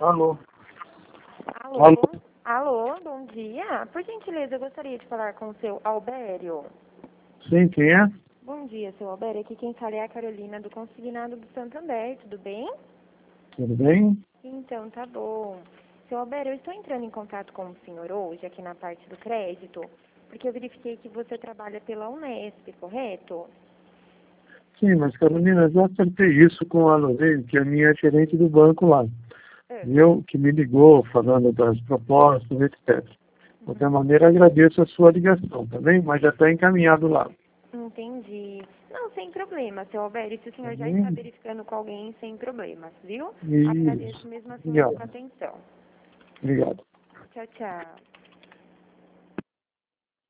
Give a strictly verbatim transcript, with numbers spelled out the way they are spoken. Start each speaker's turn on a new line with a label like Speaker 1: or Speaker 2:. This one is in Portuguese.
Speaker 1: Alô?
Speaker 2: Alô?
Speaker 1: Alô?
Speaker 2: Bom, alô, bom dia. Por gentileza, eu gostaria de falar com o seu Albério.
Speaker 1: Sim, quem é?
Speaker 2: Bom dia, seu Albério. Aqui quem fala é a Carolina do Consignado do Santander, tudo bem?
Speaker 1: Tudo bem?
Speaker 2: Então, tá bom. Seu Albério, eu estou entrando em contato com o senhor hoje, aqui na parte do crédito, porque eu verifiquei que você trabalha pela Unesp, correto?
Speaker 1: Sim, mas Carolina, eu já acertei isso com a Lorene, que é a minha gerente do banco lá.
Speaker 2: É.
Speaker 1: E eu que me ligou falando das propostas, etcétera. De qualquer maneira, agradeço a sua ligação, tá bem? Mas já está encaminhado lá.
Speaker 2: Entendi. Não, sem problema, seu Albério. Se o
Speaker 1: Tá
Speaker 2: senhor já está
Speaker 1: bem?
Speaker 2: verificando com alguém, sem problemas, viu?
Speaker 1: Isso.
Speaker 2: Agradeço mesmo assim a sua
Speaker 1: Obrigado.
Speaker 2: atenção.
Speaker 1: Obrigado.
Speaker 2: Tchau, tchau.